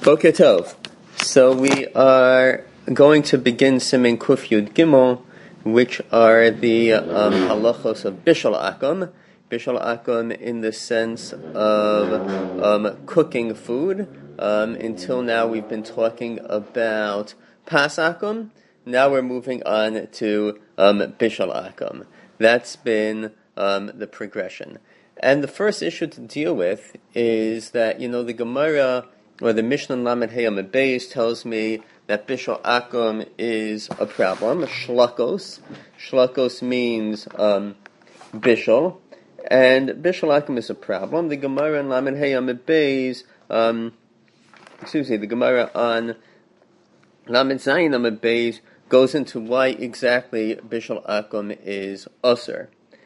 Boker Tov. So we are going to begin Siman Kuf Yud Gimel, which are the halachos of Bishul Akum. Bishul Akum in the sense of cooking food. Until now we've been talking about Pas Akum. Now we're moving on to Bishul Akum. That's been the progression. And the first issue to deal with is that, the Gemara or the Mishnah Lamed Hey Amud Beis tells me that Bishul Akum is a problem, shlakos. Shlakos means bishul, and Bishul Akum is a problem. The Gemara in Lamed Hey Amud Beis, the Gemara on Lamed Zayin Amud Beis goes into why exactly Bishul Akum is usur.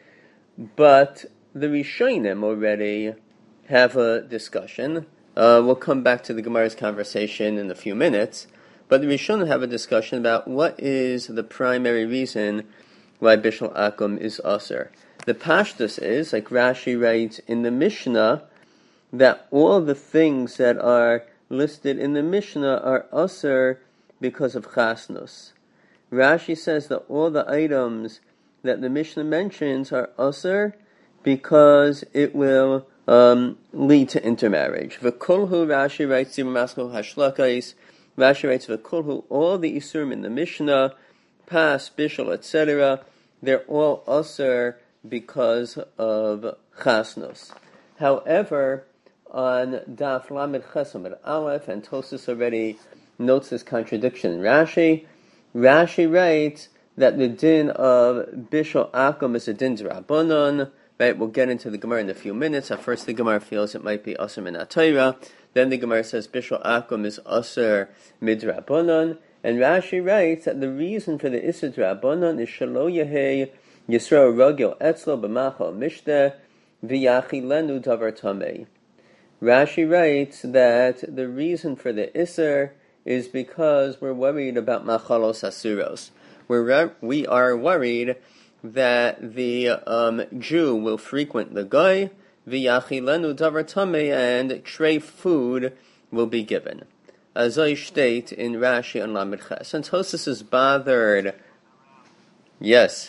But the Rishonim already have a discussion. We'll come back to the Gemara's conversation in a few minutes, but the Rishonim have a discussion about what is the primary reason why Bishul Akum is usur. The Pashtus is, like Rashi writes in the Mishnah, that all the things that are listed in the Mishnah are usur because of chasnus. Rashi says that all the items that the Mishnah mentions are usur because it will lead to intermarriage. V'kolhu, Rashi writes, Rashi writes, V'kolhu, all the isurim in the Mishnah, Pas, Bishul, etc., they're all usur because of chasnos. However, on Daf Lamed Ches Amud Aleph, and Tosfos already notes this contradiction in Rashi writes that the din of Bishul Akum is a din d'Rabbanan. Right, we'll get into the Gemara in a few minutes. At first, the Gemara feels it might be usur min HaTorah. Then the Gemara says Bishul Akum is usur midrabanan. And Rashi writes that the reason for the isur drabanan is shelo yehei Yisrael rogel etzlo b'machal mishteh v'yachilenu davar tamei. Rashi writes that the reason for the isur is because we're worried about machalos asuros. We are worried that the Jew will frequent the guy, v'yachilenu davar tamei, and treif food will be given. As I state in Rashi and Lamed Ches. And Tosfos is bothered. Yes.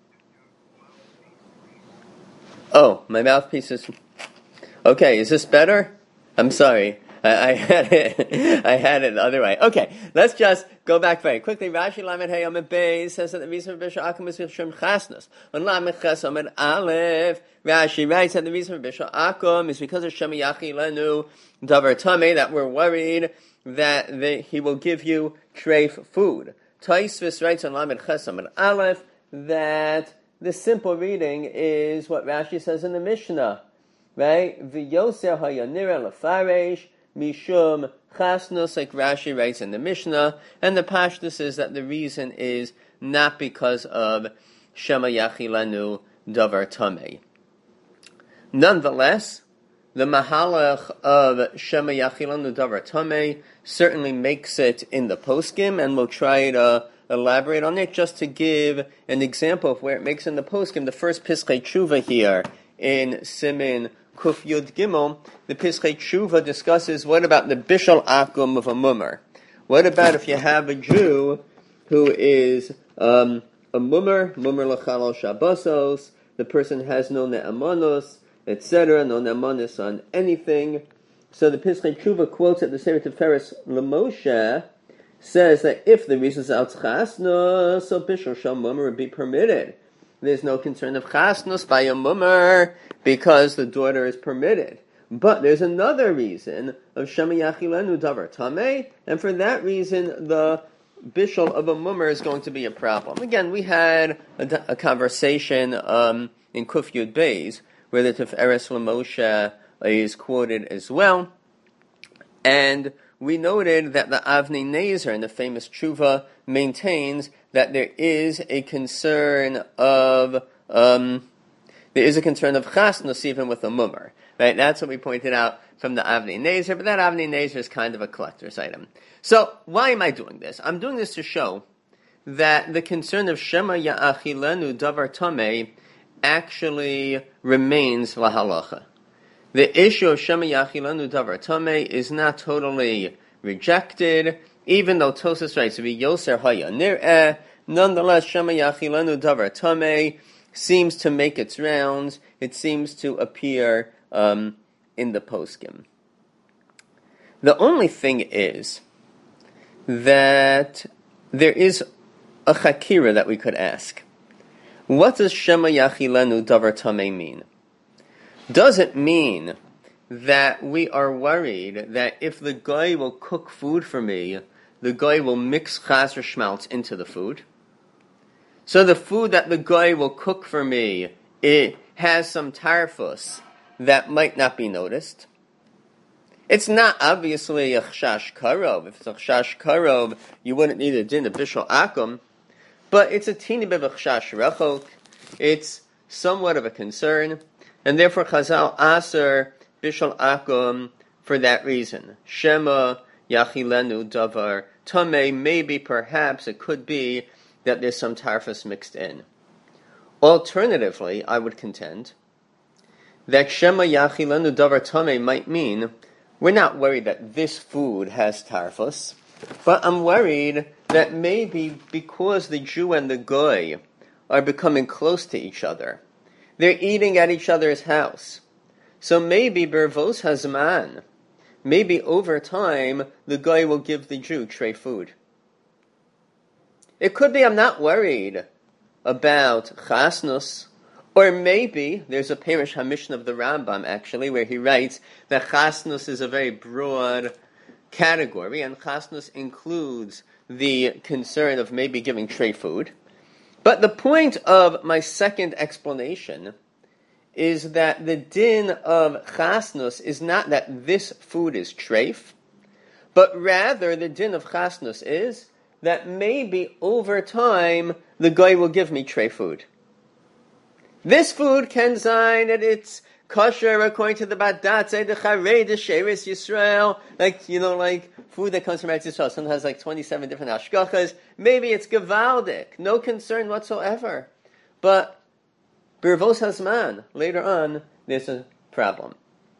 Oh, my mouthpiece is... Okay, is this better? I'm sorry. I had it the other way. Okay, let's just go back very quickly. Rashi Lamed Hey Amud Beis says that the reason for Bishul Akum is Shem Chasnas. On Lamed Ches Amud Aleph, Rashi writes that the reason for Bishul Akum is because of Shem Yachilenu Davar Tamei, that we're worried that he will give you treif food. Tosfos writes on Lamed Ches Amud Aleph that the simple reading is what Rashi says in the Mishnah, right? V'yoser hayanira lefaresh mishum chasnos, like Rashi writes in the Mishnah, and the Pashtus is that the reason is not because of Shema Yachilanu Davar Tamei. Nonetheless, the Mahalach of Shema Yachilanu Davar Tamei certainly makes it in the poskim, and we'll try to elaborate on it just to give an example of where it makes in the poskim. The first Pischei Tshuva here in Siman Kuf Yud Gimel, the Pischei Tshuva discusses what about the Bishul Akum of a mummer. What about if you have a Jew who is a mummer l'chalal shabbosos, the person has no ne'amanos, etc., no ne'amanos on anything. So the Pischei Tshuva quotes at the Sefer Tiferes L'Moshe, says that if the reason is out chasnos, so Bishul Sham mummer would be permitted. There's no concern of chasnos by a mummer because the daughter is permitted. But there's another reason of Shema Yachilenu Davar Tamei, and for that reason, the bishul of a mummer is going to be a problem. Again, we had a conversation in Kuf Yud Beis where the Tiferes L'Moshe is quoted as well, and we noted that the Avnei Nezer in the famous Tshuva maintains that there is a concern of chasnos even with a mummer. Right? That's what we pointed out from the Avnei Nezer, but that Avnei Nezer is kind of a collector's item. So, why am I doing this? I'm doing this to show that the concern of Shema Ya'achilenu Davar Tamei actually remains lahalacha. The issue of Shema Yachilenu Davar Tamei is not totally rejected, even though Tosas writes, V'yoser haya nir'eh, nonetheless, Shema Yachilenu Davar Tameh seems to make its rounds. It seems to appear in the poskim. The only thing is that there is a chakira that we could ask. What does Shema Yachilenu Davar Tameh mean? Does it mean that we are worried that if the guy will cook food for me, the guy will mix chazer schmaltz into the food? So the food that the guy will cook for me, it has some tarfus that might not be noticed. It's not obviously a chashash karov. If it's a chashash karov, you wouldn't need a din of bishul akum. But it's a teeny bit of a chashash rechok. It's somewhat of a concern. And therefore Chazal aser bishul akum for that reason. Shema yachilenu davar tameh, maybe perhaps it could be that there's some tarfus mixed in. Alternatively, I would contend that Shema Yachilenu Davar Tameh might mean we're not worried that this food has tarfus, but I'm worried that maybe because the Jew and the Goy are becoming close to each other, they're eating at each other's house. So maybe Bervos Hazman, maybe over time the Goy will give the Jew tray food. It could be I'm not worried about chasnus, or maybe there's a Perish HaMishnah of the Rambam, actually, where he writes that chasnus is a very broad category, and chasnus includes the concern of maybe giving tray food. But the point of my second explanation is that the din of chasnus is not that this food is treif, but rather the din of chasnus is that maybe over time the guy will give me tray food. This food can sign that it's kosher according to the Badatze, the Charei, the Sheris Yisrael, like food that comes from Eretz Yisrael. Sometimes has like 27 different hashgachas. Maybe it's gevaldik, no concern whatsoever. But Bervos Hazman, later on, there's a problem.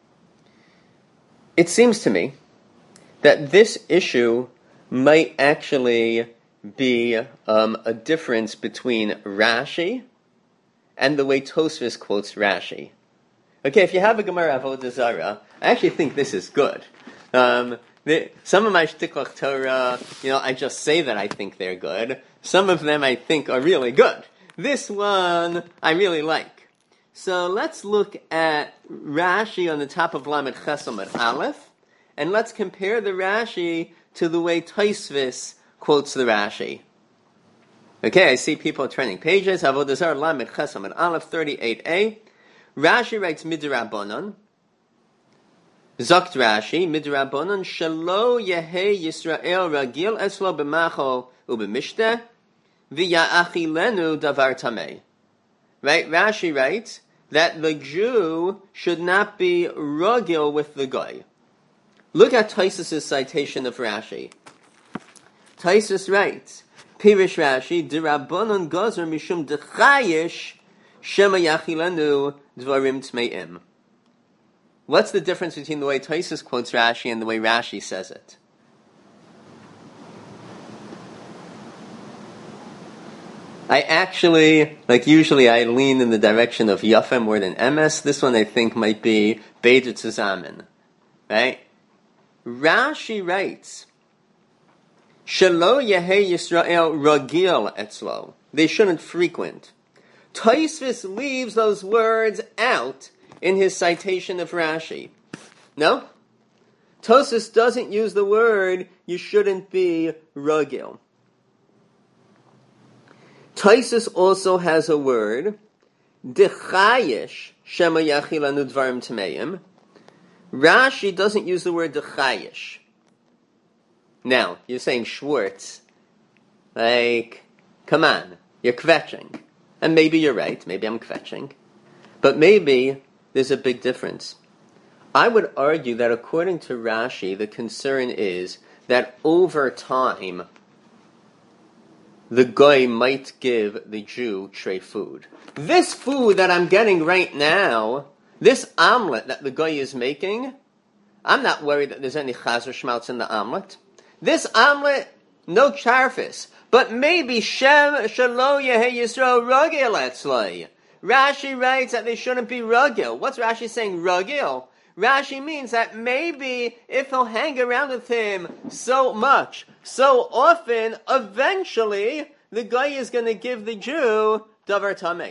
It seems to me that this issue might actually be a difference between Rashi and the way Tosfos quotes Rashi. Okay, if you have a Gemara Avodah Zarah, I actually think this is good. Some of my Shtiklach Torah, I just say that I think they're good. Some of them I think are really good. This one I really like. So let's look at Rashi on the top of Lamed Chesam at Aleph, and let's compare the Rashi to the way Tosfos quotes the Rashi. Okay, I see people turning pages. Avodah Zarah Lamed Chesam at Aleph 38a. Rashi writes Midrabanan. Zokt Rashi Midrabanan Shelo Yehei Yisrael Ragil Eslo B'Machol U'B'Mishteh V'Ya'achilenu Davar Tameh. Right? Rashi writes that the Jew should not be ragil with the guy. Look at Tosfos' citation of Rashi. Tosfos writes, Pirish Rashi, D'Rabbanan Gozer Mishum D'Chayish Shema Yachilenu Dvarim Tmeim. What's the difference between the way Tosfos quotes Rashi and the way Rashi says it? I actually, usually I lean in the direction of Yafa more than Emes. This one I think might be Beidu Tzazamin. Right? Rashi writes, Shelo Yehei Yisrael Ragil Etzlo. They shouldn't frequent. Tosfos leaves those words out in his citation of Rashi. No? Tosfos doesn't use the word, you shouldn't be ragil. Tosfos also has a word, D'chayish Shema Yachilenu Dvarim Tameim. Rashi doesn't use the word D'chayish. Now, you're saying Schwartz, come on, you're kvetching. And maybe you're right, maybe I'm kvetching. But maybe there's a big difference. I would argue that according to Rashi, the concern is that over time, the guy might give the Jew tray food. This food that I'm getting right now, this omelet that the guy is making, I'm not worried that there's any chazer schmaltz in the omelet. This omelet, no charfis. But maybe Shem Shalo Yehe Yisrael Ragil Etzlai. Rashi writes that they shouldn't be Ragil. What's Rashi saying, Ragil? Rashi means that maybe if he'll hang around with him so much, so often, eventually, the guy is going to give the Jew Davar Tameh.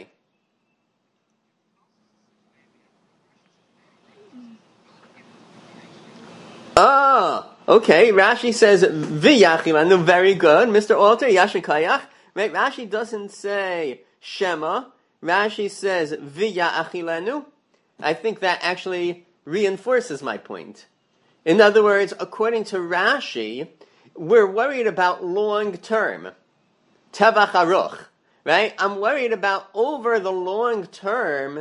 Okay, Rashi says, V'yachilanu, very good. Mr. Alter, Yashikayach. Right, Rashi doesn't say Shema. Rashi says, V'yachilanu. I think that actually reinforces my point. In other words, according to Rashi, we're worried about long term. Tevach aruch. Right? I'm worried about over the long term,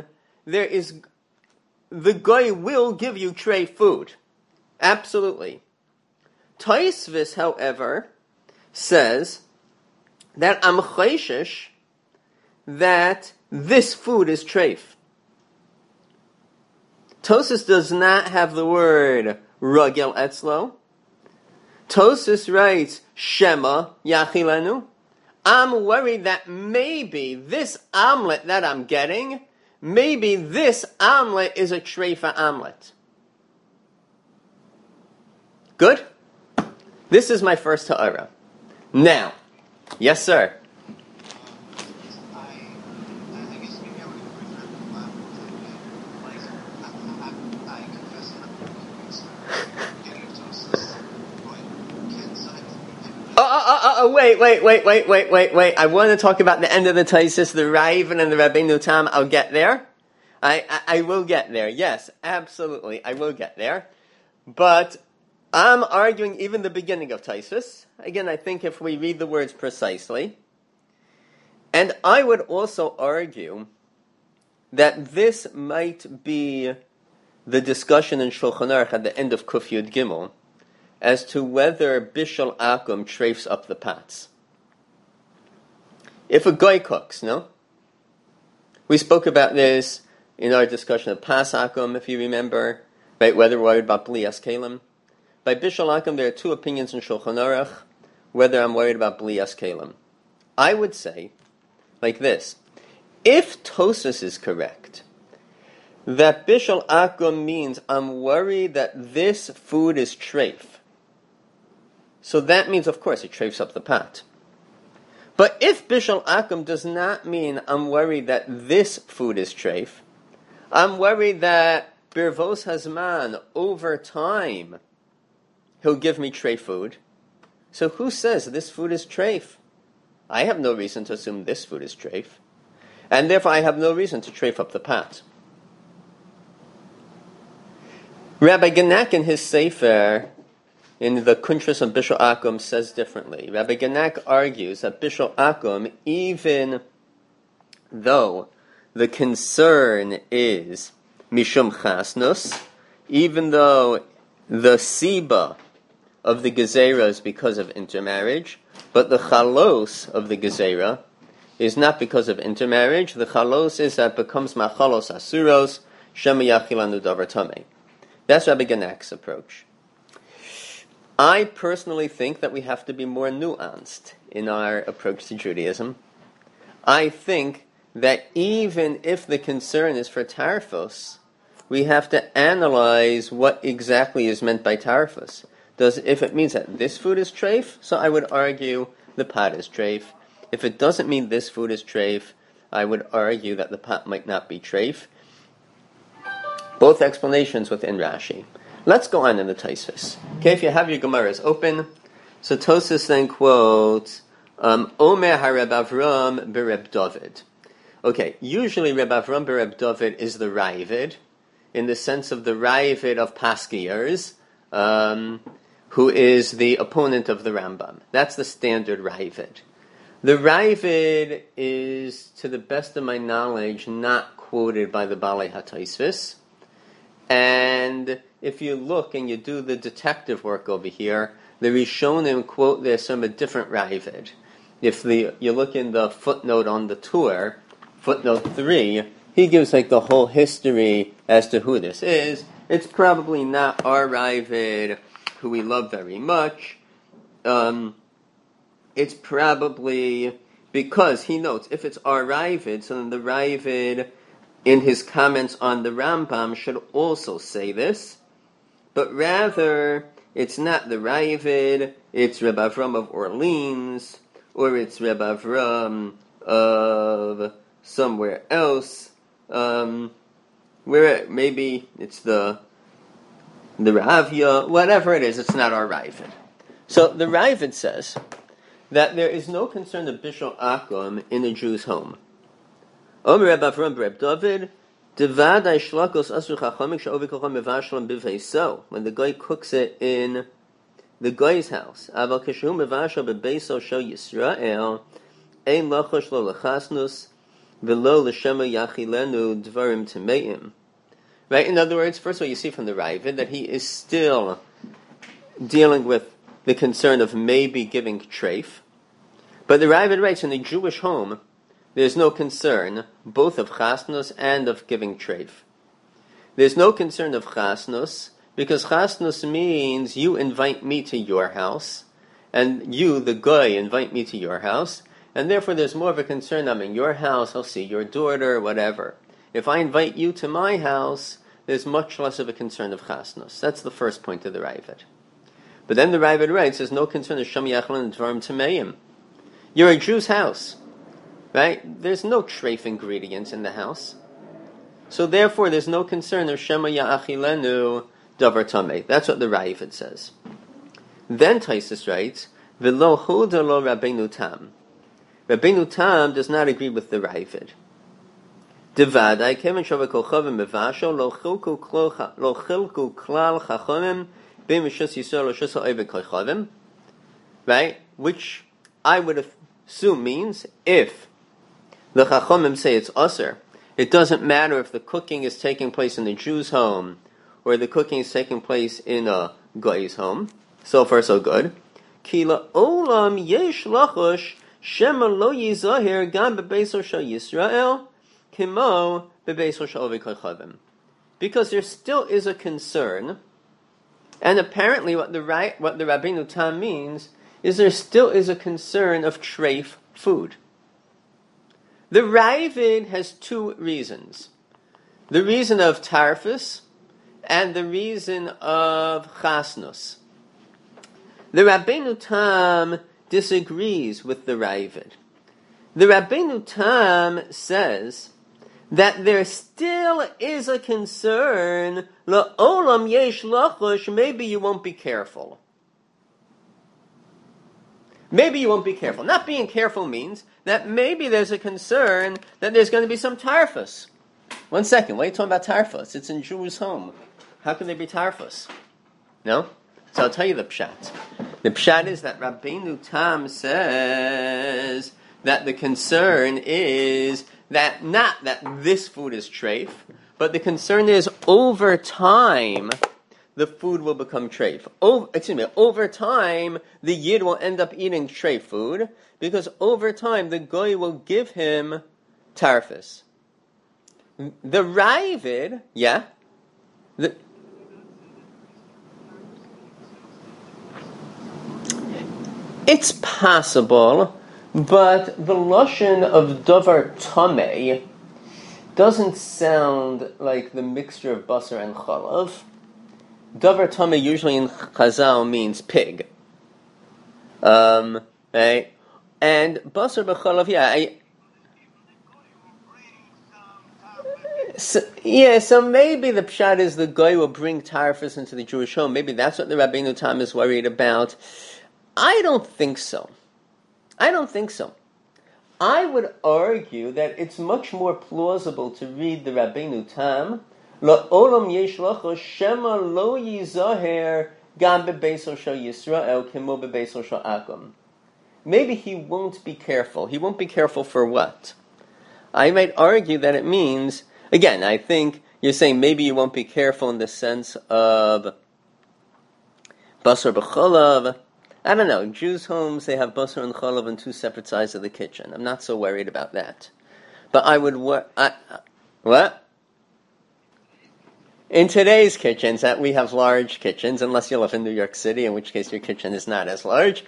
the guy will give you tray food. Absolutely. Tosfos, however, says that I'm chayshish that this food is treif. Tosfos does not have the word ragel etzlo. Tosfos writes Shema yachilenu. I'm worried that maybe this omelet that I'm getting, maybe this omelet is a treifa omelet. Good? This is my first ha'ara. Now, yes, sir. Wait. I want to talk about the end of the Taisis, the Raven and the Rabbeinu Tam. I'll get there. I will get there. Yes, absolutely. I will get there. But I'm arguing even the beginning of Taisus. Again, I think if we read the words precisely. And I would also argue that this might be the discussion in Shulchan Aruch at the end of Kuf Yud Gimel as to whether Bishul Akum treifs up the pots. If a guy cooks, no? We spoke about this in our discussion of Pas Akum, if you remember, right? Whether we're worried about Blias Kalim. By Bishul Akum, there are two opinions in Shulchan Aruch, whether I'm worried about Blias Kalim. I would say, like this, if Tosfos is correct, that Bishul Akum means I'm worried that this food is treif, so that means, of course, it treifs up the pot. But if Bishul Akum does not mean I'm worried that this food is treif, I'm worried that Birvos Hazman, over time, he'll give me treif food. So who says this food is treif? I have no reason to assume this food is treif. And therefore I have no reason to treif up the pot. Rabbi Genak in his Sefer, in the Kuntras of Bishul Akum, says differently. Rabbi Genak argues that Bishul Akum, even though the concern is Mishum Chasnus, even though the Siba of the Gezerah is because of intermarriage, but the Chalos of the Gezerah is not because of intermarriage. The Chalos is that it becomes Machalos Asuros, Shema Yachilanu Davar Tameh. That's Rabbi Genak's approach. I personally think that we have to be more nuanced in our approach to Judaism. I think that even if the concern is for tarfos, we have to analyze what exactly is meant by tarfos. If it means that this food is treif, so I would argue the pot is treif. If it doesn't mean this food is treif, I would argue that the pot might not be treif. Both explanations within Rashi. Let's go on in the Tosfos. Okay, if you have your Gemaras open, so Tosfos then quotes Omer HaReb Avram Bereb David. Okay, usually Reb Avram Bereb David is the Ravid, in the sense of the Ravid of Paskiers, who is the opponent of the Rambam. That's the standard Ravid. The Ravid is, to the best of my knowledge, not quoted by the Balei HaTosfos. And if you look and you do the detective work over here, the Rishonim quote this from a different Ravid. If you look in the footnote on the tour, footnote 3, he gives like the whole history as to who this is, it's probably not our Ravid, who we love very much. It's probably because he notes, if it's our Ravid, so then the Ravid, in his comments on the Rambam, should also say this, but rather, it's not the Ravid, it's Reb Avram of Orleans, or it's Reb Avram of somewhere else, where maybe it's the Ravya, whatever it is, it's not our Ravid. So the Ravid says that there is no concern of Bishul Akum in a Jew's home. Omer Reb Avram Reb David, Devadai Shlakos Asur Chachamik Sha'ovikacham Mevashlam Biveiso, when the guy cooks it in the guy's house. Aval Kishu Mevashal Bebeiso Shel Yisrael, Ein Lachosh Lo Lachasnus, Velo L'Shema Yachilenu Dvarim Temeim. Right? In other words, first of all, you see from the Ravid that he is still dealing with the concern of maybe giving treif. But the Ravid writes, in a Jewish home, there's no concern, both of chasnus and of giving treif. There's no concern of chasnus, because chasnus means you invite me to your house, and you, the guy, invite me to your house, and therefore there's more of a concern, I'm in your house, I'll see your daughter, whatever. If I invite you to my house, there's much less of a concern of chasnus. That's the first point of the Ravid. But then the Ravid writes, there's no concern of Shem Yachlin and Dvarim Tameim. You're a Jew's house, right? There's no treif ingredients in the house. So therefore, there's no concern of Shema Ya'achilenu Davar Tamei. That's what the Ravid says. Then Taisus writes, V'lo huda lo Rabbeinu Tam. Rabbeinu Tam does not agree with the Ravid. Devadai kevin shavakol chavim mevasho lo chilku klal chachomim. Right? Which I would assume means if the Chachamim say it's usher, it doesn't matter if the cooking is taking place in the Jew's home or the cooking is taking place in a Goy's home. So far, so good. Ki la'olam yesh lachosh shema lo yizahir gam bebeso shel Yisrael kimo bebeso shel ovei kochavim. Because there still is a concern. And apparently what the Rabbeinu Tam means is there still is a concern of treif food. The Ravid has two reasons. The reason of tarfus and the reason of chasnus. The Rabbeinu Tam disagrees with the Ravid. The Rabbeinu Tam says that there still is a concern, la'olam yesh lachosh, maybe you won't be careful. Maybe you won't be careful. Not being careful means that maybe there's a concern that there's going to be some tarfus. 1 second, why are you talking about tarfus? It's in Jew's home. How can there be tarfus? No? So I'll tell you the pshat. The pshat is that Rabbeinu Tam says that the concern is that not that this food is treif, but the concern is over time the food will become treif. Over time the yid will end up eating treif food because over time the goy will give him tarfus. The Ravid, it's possible. But the lashon of davar tamei doesn't sound like the mixture of basar and chalav. Davar tamei usually in Chazal means pig. Right? And basar b'chalav, so maybe the pshat is the guy will bring tarfus into the Jewish home. Maybe that's what the Rabbeinu Tam is worried about. I don't think so. I would argue that it's much more plausible to read the Rabbeinu Tam, La'olam yesh lachosh shema lo yizaher gam bebeso shel Yisrael kemo bebeso shel Akum. Maybe he won't be careful. He won't be careful for what? I might argue that it means, again, I think you're saying maybe you won't be careful in the sense of basar b'cholav. I don't know. Jews' homes, they have basar and chalav on two separate sides of the kitchen. I'm not so worried about that. But I would... what? In today's kitchens, that we have large kitchens, unless you live in New York City, in which case your kitchen is not as large.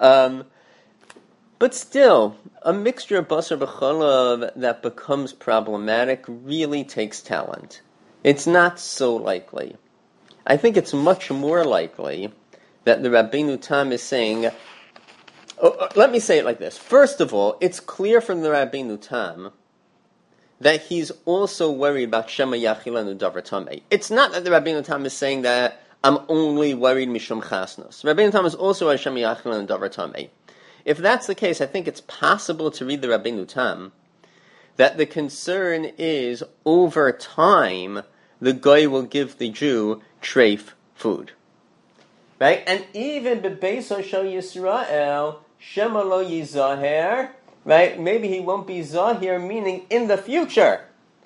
But still, a mixture of basar b'chalav that becomes problematic really takes talent. It's not so likely. I think it's much more likely that the Rabbeinu Tam is saying, let me say it like this. First of all, it's clear from the Rabbeinu Tam that he's also worried about Shema Yachilanu Davar Tamei. It's not that the Rabbeinu Tam is saying that I'm only worried Mishum Chasnos. Rabbeinu Tam is also worried Shema Yachilanu Davar Tamei. If that's the case, I think it's possible to read the Rabbeinu Tam that the concern is over time the guy will give the Jew treif food. Right? And even Bebeis Shel Yisrael, Shema Lo Yizaher, right? Maybe he won't be Zahir, meaning in the future.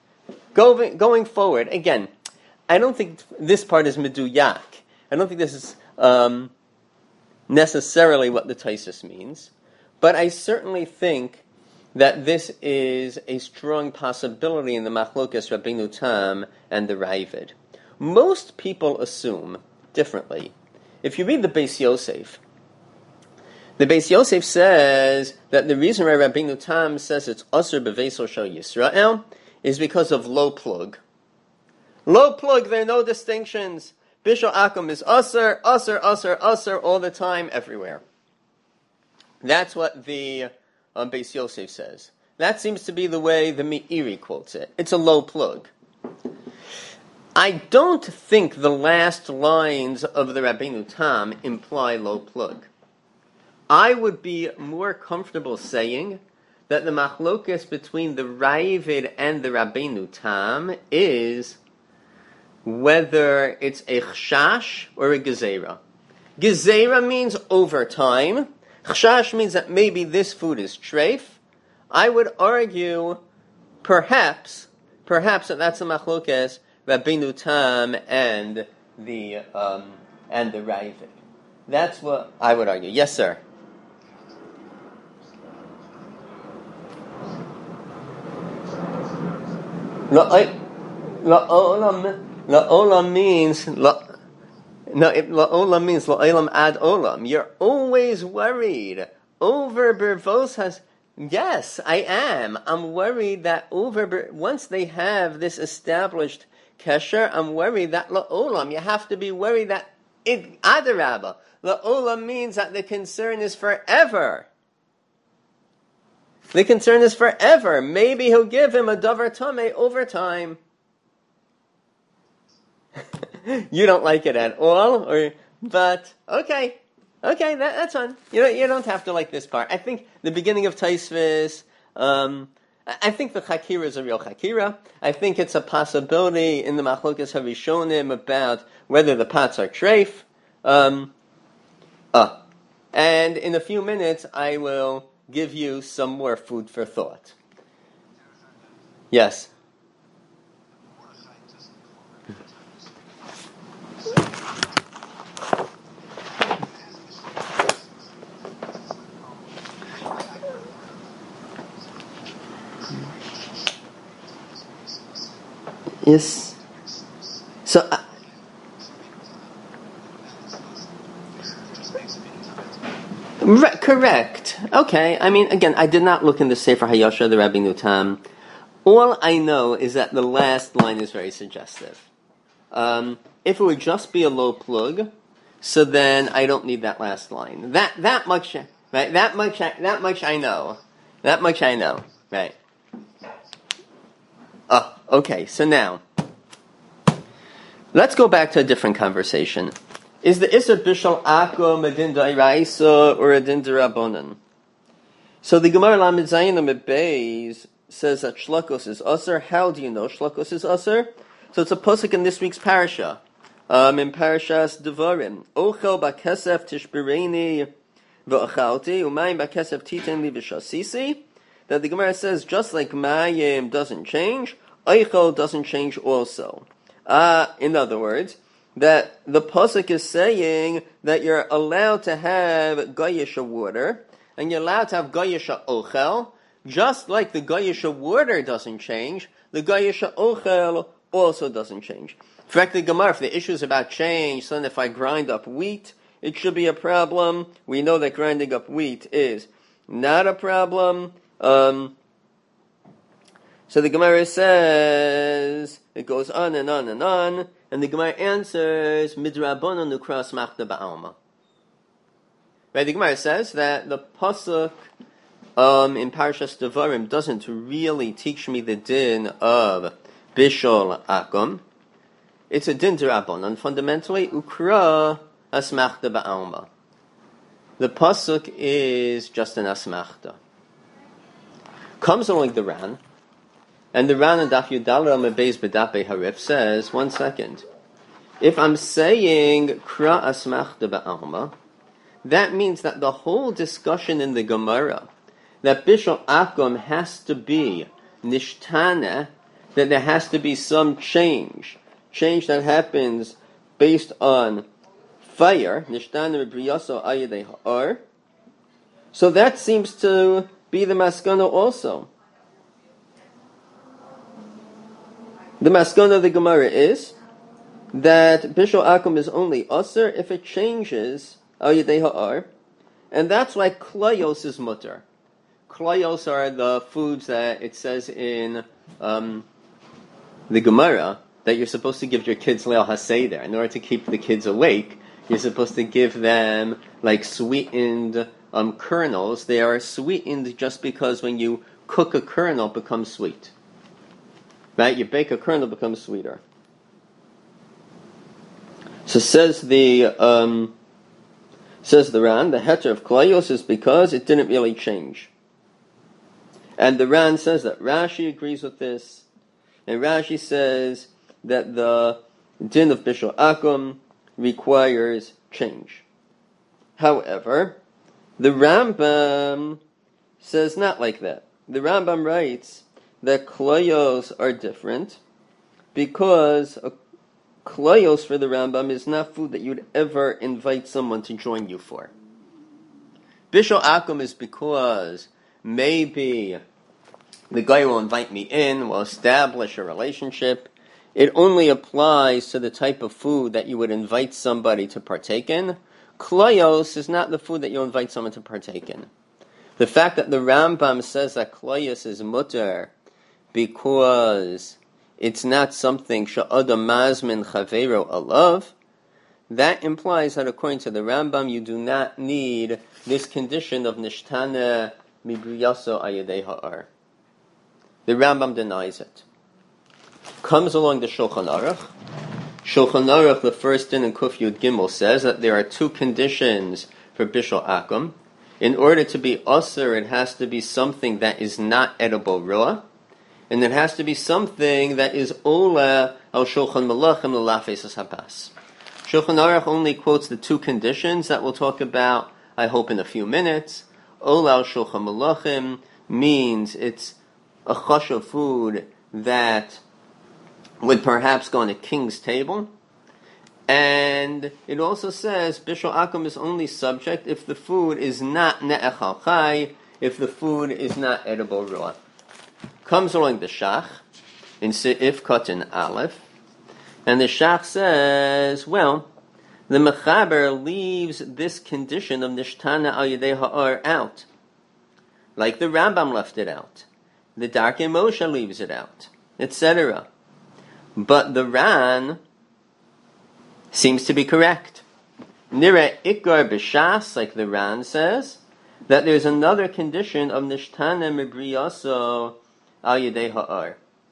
Going forward. Again, I don't think this part is Meduyak. I don't think this is necessarily what the Taisus means. But I certainly think that this is a strong possibility in the Machlokas Rabbeinu Tam and the Ravid. Most people assume differently. If you read the Beis Yosef, the Beis Yosef says that the reason why Rabbeinu Tam says it's Asur B'Veisel Shel Yisrael is because of low plug. Low plug, there are no distinctions. Bishul Akum is Asur, Asur, Asur, Asur all the time, everywhere. That's what the Beis Yosef says. That seems to be the way the Meiri quotes it. It's a low plug. I don't think the last lines of the Rabbeinu Tam imply low plug. I would be more comfortable saying that the machlokas between the Ravid and the Rabbeinu Tam is whether it's a chshash or a gezerah. Gezerah means over time. Chshash means that maybe this food is treif. I would argue, perhaps that that's a machlokas Rabbeinu Tam and the Ravid. That's what I would argue. Yes, sir. La'olam means la'olam means la'olam ad olam. You're always worried. Over Bervos has. Yes, I am. I'm worried that once they have this established kesher, I'm worried that la'olam. You have to be worried that it adarabba. La'olam means that the concern is forever. The concern is forever. Maybe he'll give him a davar tameh over time. You don't like it at all, but okay, that's fine. You don't have to like this part. I think the beginning of Taisvis. I think the Chakira is a real Chakira. I think it's a possibility in the Machlokas Harishonim about whether the pots are treif. And in a few minutes, I will give you some more food for thought. Yes. Yes. So, correct. Okay. I mean, again, I did not look in the Sefer Hayosha, the Rabbeinu Tam. All I know is that the last line is very suggestive. If it would just be a low plug, so then I don't need that last line. That much, right? That much I know. That much I know, right? Okay, so now, let's go back to a different conversation. Is the Isser Bishal Akum a din d'Iraisa or a din d'Rabbanan? So the Gemara Lamed Zayin Lamed Beis says that Shlokos is Usser. How do you know Shlokos is Usser? So it's a pasuk in this week's parasha. In Parashas Devarim. Ochel b'kesef tishbereni v'achalti, umayim b'kesef titen li v'shasisi. That the Gemara says, just like Mayim doesn't change, Eichel doesn't change also. In other words, that the pasuk is saying that you're allowed to have Goyisha water, and you're allowed to have Goyisha Ochel, just like the Goyisha water doesn't change, the Goyisha Ochel also doesn't change. Frankly, Gemara, if the issue is about change, so then if I grind up wheat, it should be a problem. We know that grinding up wheat is not a problem. So the Gemara says, it goes on and on and on, and the Gemara answers, Midrabanan ukras machta ba'alma. Right, the Gemara says that the pasuk in Parashas Devarim doesn't really teach me the din of bishol akum. It's a din d'Rabbanan, fundamentally, ukra asmachta ba'alma. The pasuk is just an asmachta. Comes along the Ran, and the Ran and Daf Yudala Mebeis B'Dape Harif says, 1 second, if I'm saying kra asmachta ba'alma, that means that the whole discussion in the Gemara, that bishol akum has to be nishtana, that there has to be some change that happens based on fire, nishtana briyaso ayadei ha'ar. So that seems to be the maskana also. The maskana of the Gemara is that bishol akum is only asr if it changes ayadei ha'ar, and that's why klayos is mutter. Klayos are the foods that it says in the Gemara that you're supposed to give your kids leil haseder. In order to keep the kids awake, you're supposed to give them like sweetened kernels. They are sweetened just because when you cook a kernel, it becomes sweet. Right? You bake a kernel, it becomes sweeter. So says the Ran, the heter of klayos is because it didn't really change. And the Ran says that Rashi agrees with this, and Rashi says that the din of bishol akum requires change. However, the Rambam says not like that. The Rambam writes that klayos are different because klayos for the Rambam is not food that you'd ever invite someone to join you for. Bishol akum is because maybe the guy will invite me in, will establish a relationship. It only applies to the type of food that you would invite somebody to partake in. Klayos is not the food that you'll invite someone to partake in. The fact that the Rambam says that klayos is mutter because it's not something she'adam mazmin chavero alav, that implies that according to the Rambam, you do not need this condition of nishtana mibriyaso ayadei ha'ar. The Rambam denies it. Comes along the Shulchan Aruch. Shulchan Aruch, the first din in Kuf Yud Gimel, says that there are two conditions for bishol akum. In order to be asr, it has to be something that is not edible raw, and it has to be something that is ola al Shulchan Malachim l'lafes hapas. Shulchan Aruch only quotes the two conditions that we'll talk about, I hope, in a few minutes. Ola al Shulchan Malachim means it's a chash of food that would perhaps go on a king's table. And it also says bishol akum is only subject if the food is not ne'echal chai, if the food is not edible raw. Comes along the Shach in Seif Katan Aleph, and the Shach says, well, the Mechaber leaves this condition of nishtana al yedei ha'ar out, like the Rambam left it out. The Darkei Moshe leaves it out, etc. But the Ran seems to be correct. Nire ikar b'shas, like the Ran says, that there's another condition of nishtana mibriyaso al yedei ha'ar.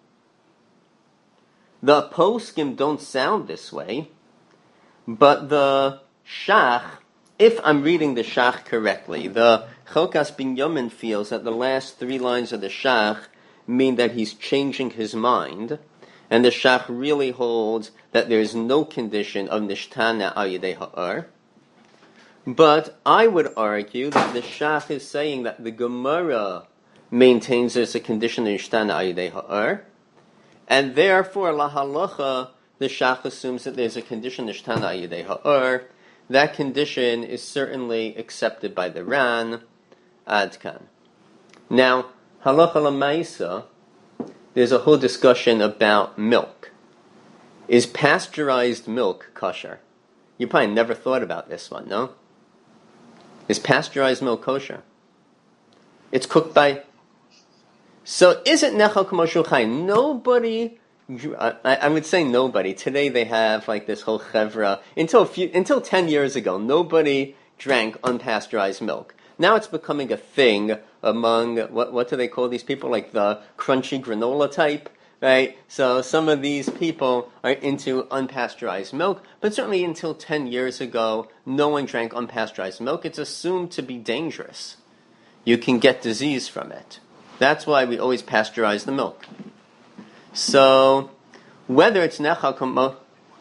The poskim don't sound this way, but the Shach, if I'm reading the Shach correctly, the Chokas Binyamin feels that the last 3 lines of the Shach mean that he's changing his mind, and the Shach really holds that there is no condition of nishtana al yedei ha'ar. But I would argue that the Shach is saying that the Gemara maintains there's a condition of nishtana al yedei ha'ar, and therefore la halacha, the Shach assumes that there's a condition of nishtana al yedei ha'ar. That condition is certainly accepted by the Ran. Adkan. Now, halacha l'maisa, there's a whole discussion about milk. Is pasteurized milk kosher? You probably never thought about this one, no? Is pasteurized milk kosher? It's cooked by... So is it nechal k'mo shu chai? Nobody... I would say nobody. Today they have like this whole chevra. Until 10 years ago, nobody drank unpasteurized milk. Now it's becoming a thing among, what do they call these people? Like the crunchy granola type, right? So some of these people are into unpasteurized milk, but certainly until 10 years ago, no one drank unpasteurized milk. It's assumed to be dangerous. You can get disease from it. That's why we always pasteurize the milk. So, whether it's nechal k'mo...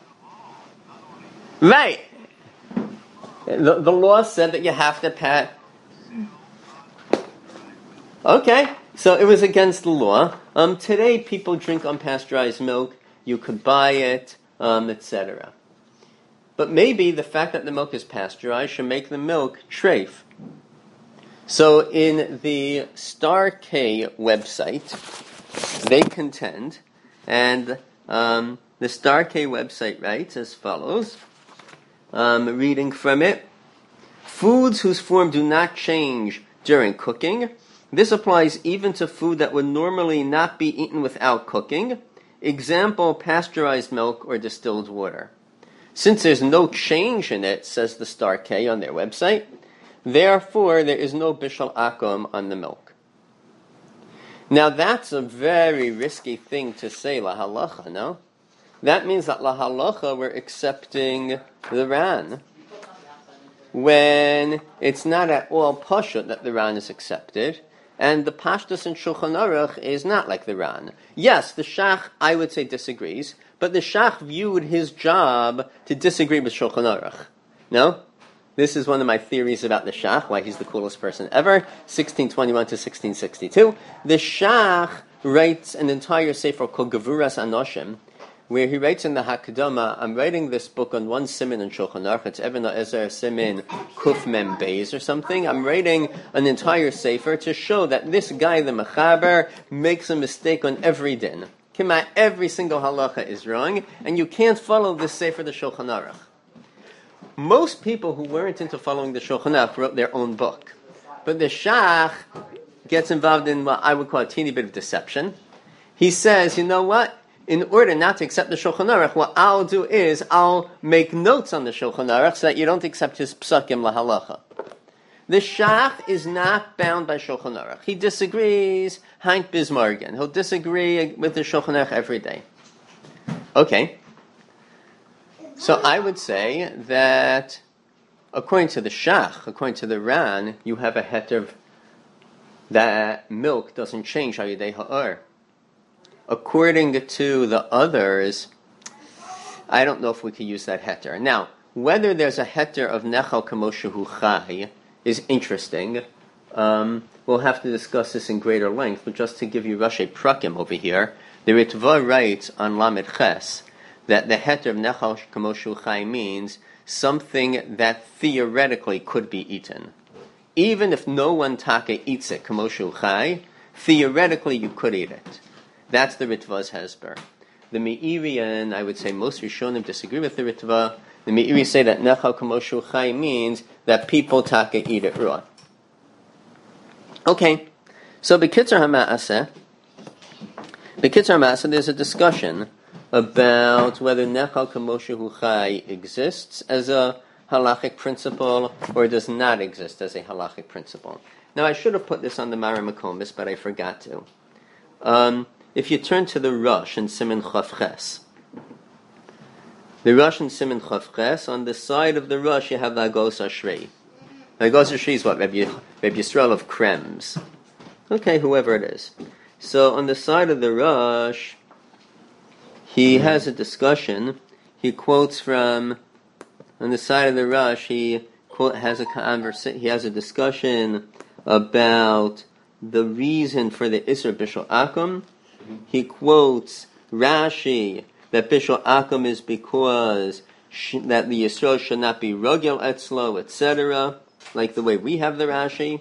Right! The law said that you have to Okay, so it was against the law. Today, people drink unpasteurized milk. You could buy it, etc. But maybe the fact that the milk is pasteurized should make the milk treif. So in the Star K website, they contend, and the Star K website writes as follows, reading from it, foods whose form do not change during cooking. This applies even to food that would normally not be eaten without cooking. Example, pasteurized milk or distilled water. Since there's no change in it, says the Star K on their website, therefore there is no bishul akum on the milk. Now that's a very risky thing to say, la halacha, no? That means that la halacha we're accepting the Ran, when it's not at all pashut that the Ran is accepted, and the Pashtus in Shulchan Aruch is not like the Ran. Yes, the Shach, I would say, disagrees, but the Shach viewed his job to disagree with Shulchan Aruch. No? This is one of my theories about the Shach, why he's the coolest person ever, 1621 to 1662. The Shach writes an entire sefer called Gevuras Anoshim, where he writes in the Hakdama, I'm writing this book on one siman in Shulchan Aruch, it's Even HaEzer siman Kuf Mem Beis or something. I'm writing an entire sefer to show that this guy, the Mechaber, makes a mistake on every din. Kima, every single halacha is wrong, and you can't follow this sefer, the Shulchan Aruch. Most people who weren't into following the Shulchan Aruch wrote their own book. But the Shach gets involved in what I would call a teeny bit of deception. He says, you know what? In order not to accept the Shulchan Aruch, what I'll do is I'll make notes on the Shulchan Aruch so that you don't accept his psukim lahalacha. The Shach is not bound by Shulchan Aruch. He disagrees, Heint Bismargen. He'll disagree with the Shulchan Aruch every day. Okay. So I would say that according to the Shach, according to the Ran, you have a heter that milk doesn't change al yedei ha'or. According to the others, I don't know if we could use that heter. Now, whether there's a heter of nechal k'mo shehu chai is interesting. We'll have to discuss this in greater length, but just to give you Rashi Prakim over here, the Ritva writes on Lamed Ches that the heter of nechal k'mo shehu chai means something that theoretically could be eaten. Even if no one taka eats it k'mo shehu chai, theoretically you could eat it. That's the Ritva's hesber. The Meiri, and I would say most Rishonim disagree with the Ritva. The Meiri say that nechal k'mo shehu chai means that people taka eat it raw. Okay, so B'kitzur HaMa'aseh, there's a discussion about whether nechal k'mo shehu chai exists as a halachic principle or does not exist as a halachic principle. Now, I should have put this on the Mara Makomis, but I forgot to. If you turn to the Rosh in Siman Chav Ches, the Rosh in Siman Chav Ches, on the side of the Rosh you have the Agos Ashrei. The Agos Ashrei is what? Rabbi Yisrael of Krems. Okay, whoever it is. So on the side of the Rosh, he has a discussion. He quotes from, on the side of the Rosh, he has a discussion about the reason for the Isser Bishul Akum. He quotes Rashi that Bishul Akum is because that the Yisrael should not be Rogel Etzlo, etc., like the way we have the Rashi.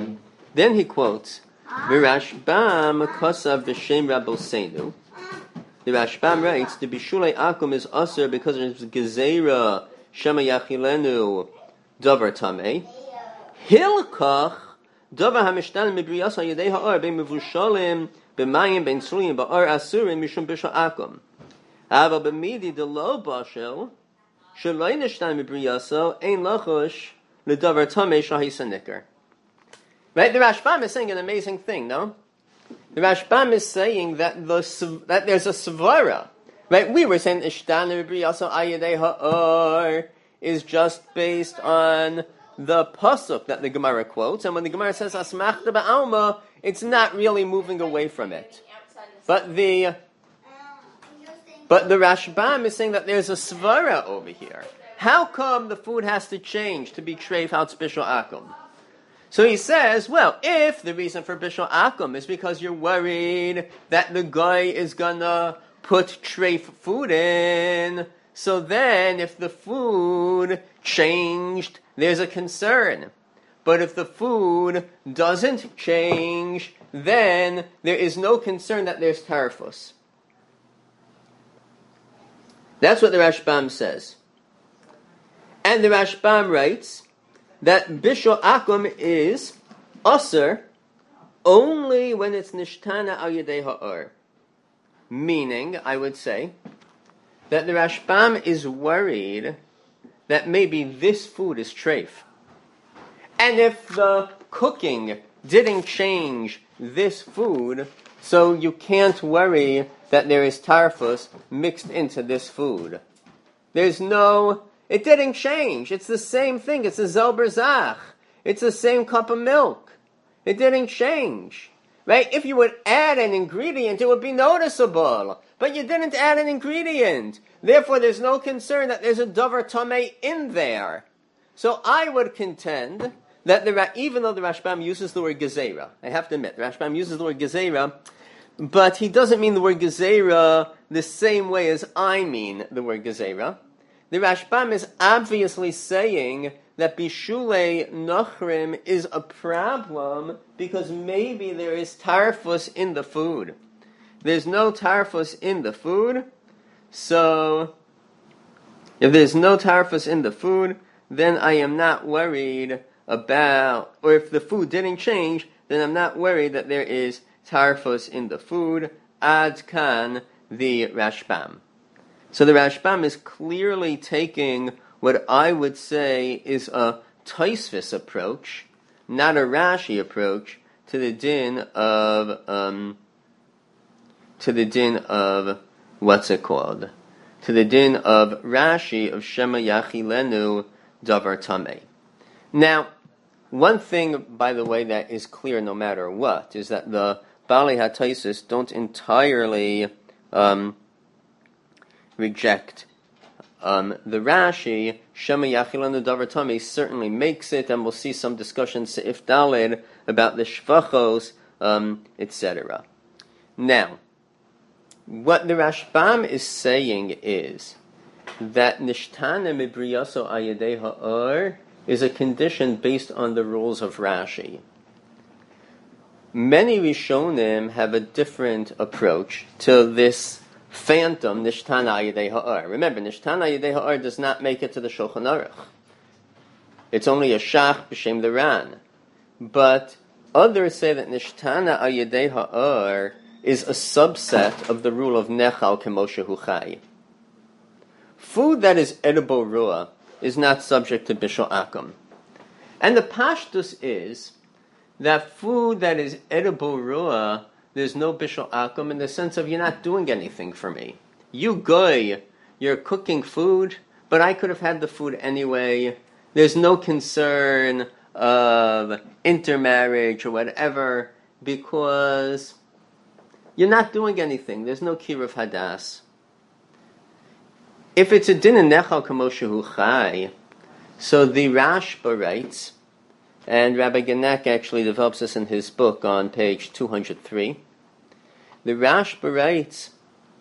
Then he quotes V'Rashbam Kosav V'Shem Rabosenu. The Rashbam writes, the Bishulei Akum is Aser because it's Gezeira Shema Yachilenu Davar Tameh. Hilkach Davar HaMishtan Mibriyas HaYedei HaOr Bein Mevushalim B'mayim Bein Tzruyin Ba'or Asurim Mishum Bishul Akum. Ava B'midi Delo Bashel Shaloi Nishtan Mibriyaso Ein Lachosh L'Davar Tameh Shahisa Nikar. Right? The Rashbam is saying an amazing thing, no? The Rashbam is saying that that there's a svara. Right? We were saying Ishtana Mibriyasa Ayedei Ha'or is just based on the pasuk that the Gemara quotes, and when the Gemara says Asmachta Ba'alma, it's not really moving away from it. But the Rashbam is saying that there's a svara over here. How come the food has to change to be treif out special akum? So he says, well, if the reason for bishul akum is because you're worried that the guy is gonna put treif food in, so then if the food changed, there's a concern. But if the food doesn't change, then there is no concern that there's tarfus. That's what the Rashbam says. And the Rashbam writes that bishul akum is aser only when it's nishtana al yedei ha'or. Meaning, I would say, that the Rashbam is worried that maybe this food is treif. And if the cooking didn't change this food, so you can't worry that there is tarfus mixed into this food. It didn't change. It's the same thing. It's a zelberzach. It's the same cup of milk. It didn't change. Right? If you would add an ingredient, it would be noticeable. But you didn't add an ingredient. Therefore, there's no concern that there's a davar tameh in there. So I would contend that even though the Rashbam uses the word gezerah, I have to admit, the Rashbam uses the word gezerah, but he doesn't mean the word gezerah the same way as I mean the word gezerah. The Rashbam is obviously saying that bishulei nachrim is a problem because maybe there is tarfus in the food. There's no tarfus in the food, so if there's no tarfus in the food, then I am not worried about, or if the food didn't change, then I'm not worried that there is tarfus in the food. Ad kan the Rashbam. So the Rashbam is clearly taking what I would say is a Tosfos approach, not a Rashi approach, to the din of what's it called? To the din of Rashi of Shema Yachilenu Davar Tameh. Now, one thing, by the way, that is clear no matter what, is that the Baalei HaTosfos don't entirely reject the Rashi. Shema Yachilenu Davar Tameh certainly makes it, and we'll see some discussion Seif Daled about the Shvachos, etc. Now, what the Rashbam is saying is that Nishtana Mibriyaso Ayedei Ha'or is a condition based on the rules of Rashi. Many Rishonim have a different approach to this phantom Nishtana Ayedei Ha'or. Remember, Nishtana Ayedei Ha'or does not make it to the Shulchan Aruch. It's only a Shach b'Shem the Ran. But others say that Nishtana Ayedei Ha'or is a subset of the rule of Nechal Kemoshe Hu Chai. Food that is edible ruah is not subject to bishul akum. And the pashtus is that food that is edible ruah, there's no bishul akum in the sense of you're not doing anything for me. You goy, you're cooking food, but I could have had the food anyway. There's no concern of intermarriage or whatever because you're not doing anything. There's no kiruv hadas. If it's a din in nechal k'moshe hu chai, so the Rashba writes, and Rabbi Genek actually develops this in his book on page 203. The Rashba writes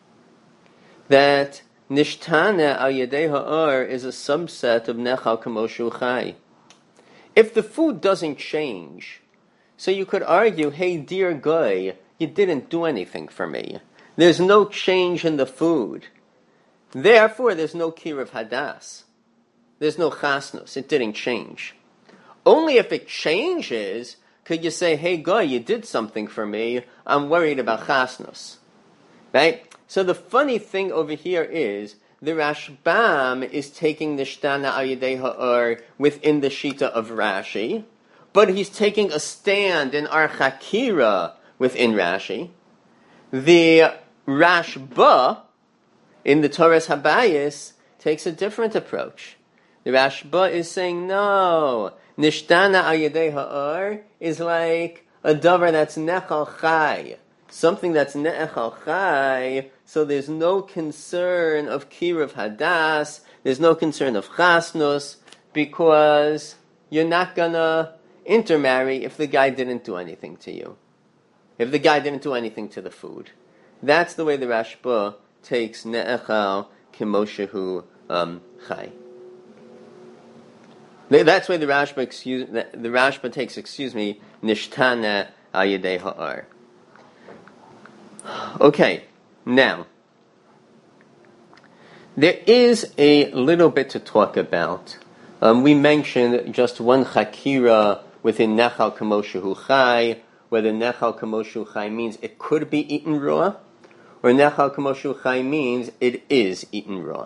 that nishtana al yedei ha'or is a subset of nechal k'moshe hu chai. If the food doesn't change, so you could argue, hey, dear guy, you didn't do anything for me. There's no change in the food. Therefore, there's no kiruv hadas. There's no chasnus. It didn't change. Only if it changes could you say, hey, guy, you did something for me. I'm worried about chasnus. Right? So the funny thing over here is the Rashbam is taking the Shtana al Yedei Ha'ar within the Shita of Rashi, but he's taking a stand in Ar Chakira within Rashi. The Rashba in the Torah's Habayis takes a different approach. The Rashba is saying, no, Nishtana al Yedei Ha'ar is like a davar that's Nechal Chai. Something that's Ne'echal Chai, so there's no concern of Kiruv Hadas, there's no concern of Chasnus, because you're not going to intermarry if the guy didn't do anything to you. If the guy didn't do anything to the food. That's the way the Rashba takes Ne'echal Kimoshehu Chai. That's the way the Rashba takes, Nishtana al Yedei Ha'ar. Okay, now, there is a little bit to talk about. We mentioned just one chakira within Nechal Kamoshehu Chai, whether Nechal Kamoshehu Chai means it could be eaten raw, or Nechal Kamoshehu Chai means it is eaten raw.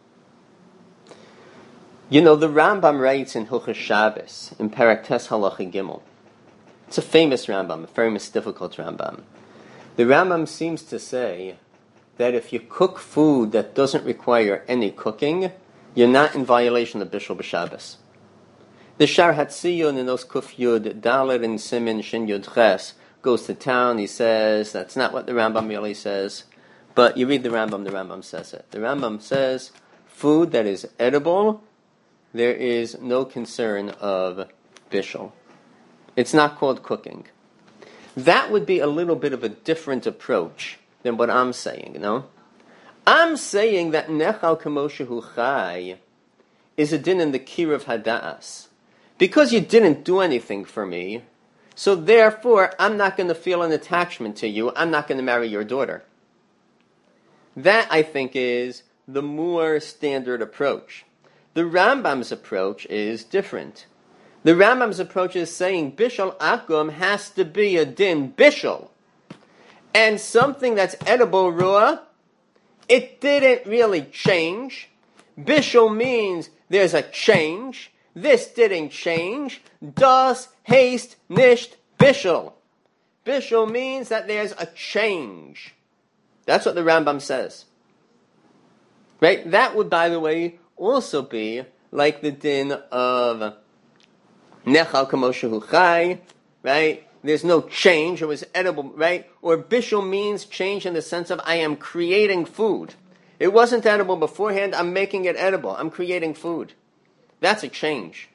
You know, the Rambam writes in Hilchos Shabbos, in Perek Tes Halacha Gimel. It's a famous Rambam, a famous difficult Rambam. The Rambam seems to say that if you cook food that doesn't require any cooking, you're not in violation of Bishul B'Shabbos. The Shar Hatziyun in those Kuf Yud, Dalet and Simin Shin Yud Ches goes to town. He says that's not what the Rambam really says, but you read the Rambam says it. The Rambam says food that is edible, there is no concern of Bishul. It's not called cooking. That would be a little bit of a different approach than what I'm saying, I'm saying that Nechal Kamoshehu Chai is a din in the Kiruv Hadas. Because you didn't do anything for me, so therefore I'm not going to feel an attachment to you, I'm not going to marry your daughter. That, I think, is the more standard approach. The Rambam's approach is different. The Rambam's approach is saying Bishul Akum has to be a din Bishul. And something that's edible ruah, it didn't really change. Bishul means there's a change. This didn't change. Das haste nicht Bishul. Bishul means that there's a change. That's what the Rambam says. Right? That would, by the way, also be like the din of Nechal Kamoshehu Chai, right? There's no change. It was edible, right? Or Bishul means change in the sense of I am creating food. It wasn't edible beforehand. I'm making it edible. I'm creating food. That's a change.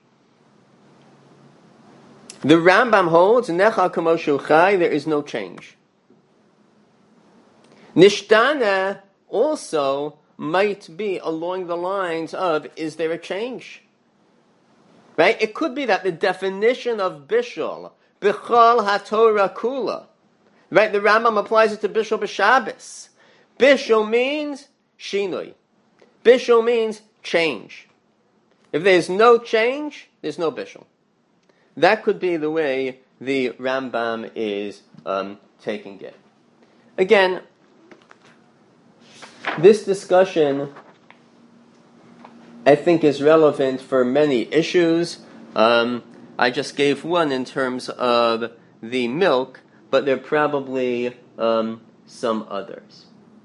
The Rambam holds Nechal Kamoshehu Chai. There is no change. Nishtana also might be along the lines of is there a change? Right? It could be that the definition of Bishul, B'chol HaTorah Kula, right? The Rambam applies it to Bishul B'Shabbos. Bishul means Shinui. Bishul means change. If there's no change, there's no Bishul. That could be the way the Rambam is taking it. Again, this discussion I think is relevant for many issues. I just gave one in terms of the milk, but there are probably some others.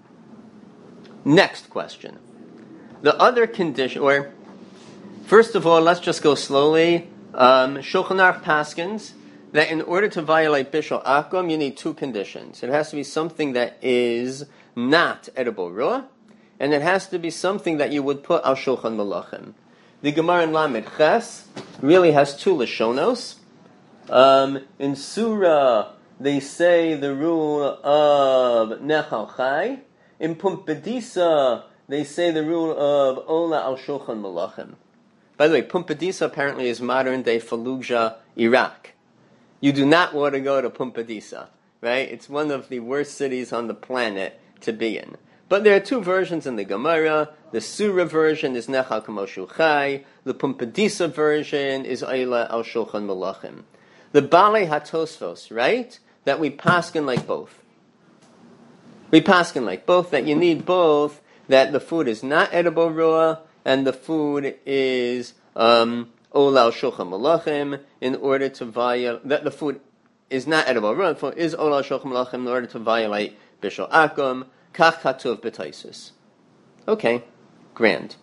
Next question. The other condition, or first of all, let's just go slowly. Shulchan Aruch paskins that in order to violate Bishul Akum, you need two conditions. It has to be something that is not edible raw, and it has to be something that you would put al Shulchan Malachim. The Gemara in Lamed Ches really has two Lashonos. In Surah, they say the rule of Nechal Chai. In Pumbedisa, they say the rule of Ola al Shulchan Malachim. By the way, Pumbedisa apparently is modern-day Fallujah, Iraq. You do not want to go to Pumbedisa, right? It's one of the worst cities on the planet to be in. But there are two versions in the Gemara. The Surah version is Nechal Kamoshu Chai. The Pumpadisa version is Eila Al Shulchan Malachim. The Balei HaTosfos, right? That we paskin like both. We paskin like both, that you need both, that the food is not edible raw, and the food is Ola Al Shulchan Malachim, in order to violate, that the food is not edible raw, the food is Ola Al Shulchan Malachim, in order to violate Bishul Akum, Kach Chatuv B'Taisus. Okay, grand.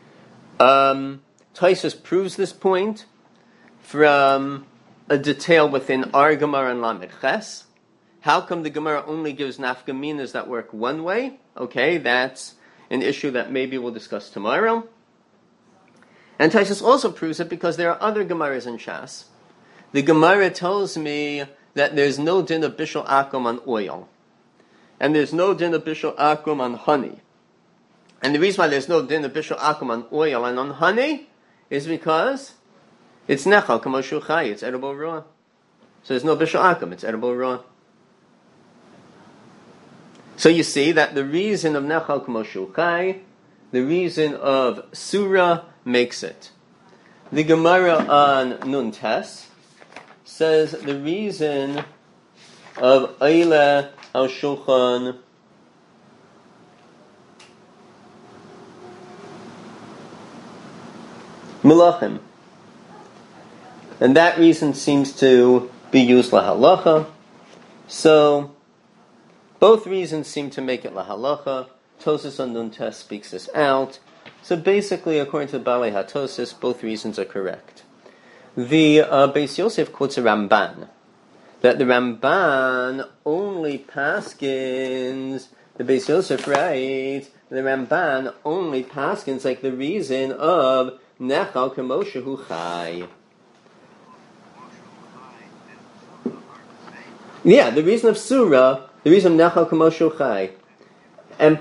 Taisus proves this point from a detail within our Gemara and Lamed Ches. How come the Gemara only gives nafkaminas that work one way? Okay, that's an issue that maybe we'll discuss tomorrow. And Taisus also proves it because there are other Gemaras in Shas. The Gemara tells me that there's no din of Bishul Akum on oil. And there's no din of Bishul Akum on honey. And the reason why there's no din of Bishul Akum on oil and on honey is because it's Nechal Kamoshu Chai, it's edible raw. So there's no Bishul Akum, it's edible raw. So you see that the reason of Nechal Kamoshu Chai, the reason of Surah, makes it. The Gemara on Nun Tes says the reason of Eila Al Shulchan Malachim. And that reason seems to be used lahalacha. So, both reasons seem to make it lahalacha. Tosas on Nun Tes speaks this out. So basically, according to the Balei HaTosas, both reasons are correct. The Beis Yosef quotes a Ramban, that the Ramban only paskins, the Beis Yosef writes, the Ramban only paskins like the reason of Nechal Kamoshu Chai. Yeah, the reason of Surah, the reason of Nechal Kamoshu Chai. And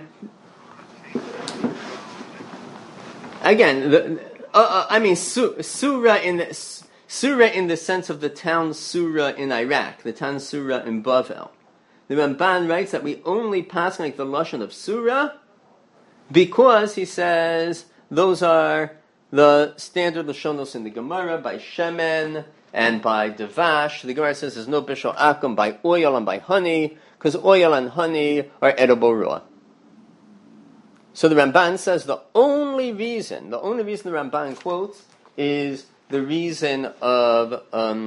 again, Surah in the sense of the town Surah in Iraq, the town Surah in Bavel. The Ramban writes that we only pass like the lashon of Surah because he says those are the standard lashonos in the Gemara by Shemen and by Devash. The Gemara says there's no Bishul Akum by oil and by honey because oil and honey are edible raw. So the Ramban says the only reason the Ramban quotes is the reason of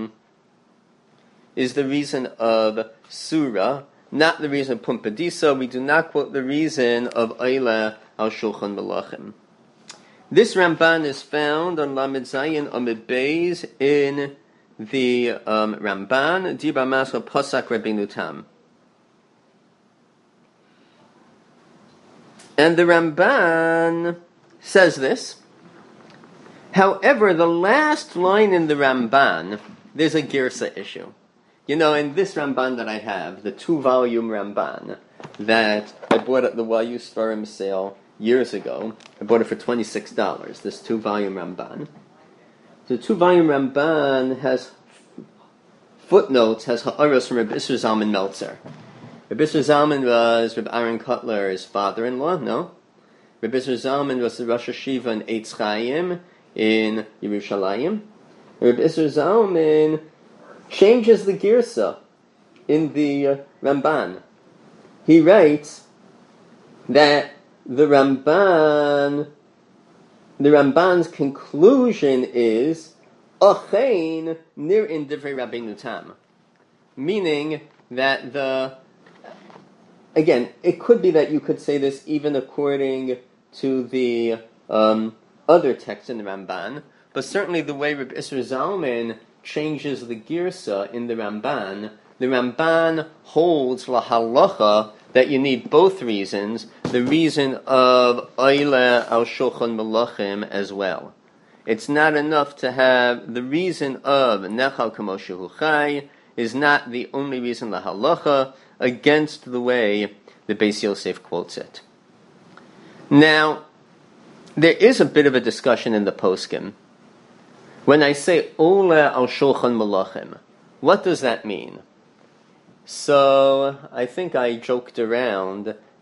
Surah, not the reason of Pumpadisa. We do not quote the reason of Eila Al Shulchan Malachim. This Ramban is found on Lamed Zayin Amid Beis in the Ramban Dibra Masra Pasak Rabbeinu Tam. And the Ramban says this. However, the last line in the Ramban, there's a Girsa issue. You know, in this Ramban that I have, the 2-volume Ramban, that I bought at the YU Sfarim sale years ago, I bought it for $26, this 2-volume Ramban. The 2-volume Ramban has footnotes, has ha'aros from Rabbi Isser Zalman Meltzer. Rabbi Isser Zalman was Rabbi Aaron Kotler's father-in-law, no? Rabbi Isser Zalman was the Rosh Hashiva in Eitz Chaim in Yerushalayim. Rabbi Isser Zalman changes the Girsa in the Ramban. He writes that the Ramban's conclusion is Achein nir in divrei Rabbeinu Tam, meaning that again, it could be that you could say this even according to the other text in the Ramban, but certainly the way Rabbi Isser Zalman changes the Girsa in the Ramban holds la halacha that you need both reasons, the reason of Eila Al Shulchan Malachim as well. It's not enough to have the reason of Nechal Kamoshu Chai is not the only reason la halacha against the way the Beis Yosef quotes it. Now, there is a bit of a discussion in the poskim. When I say Ola Al Shulchan Malachim, what does that mean? So, I think I joked around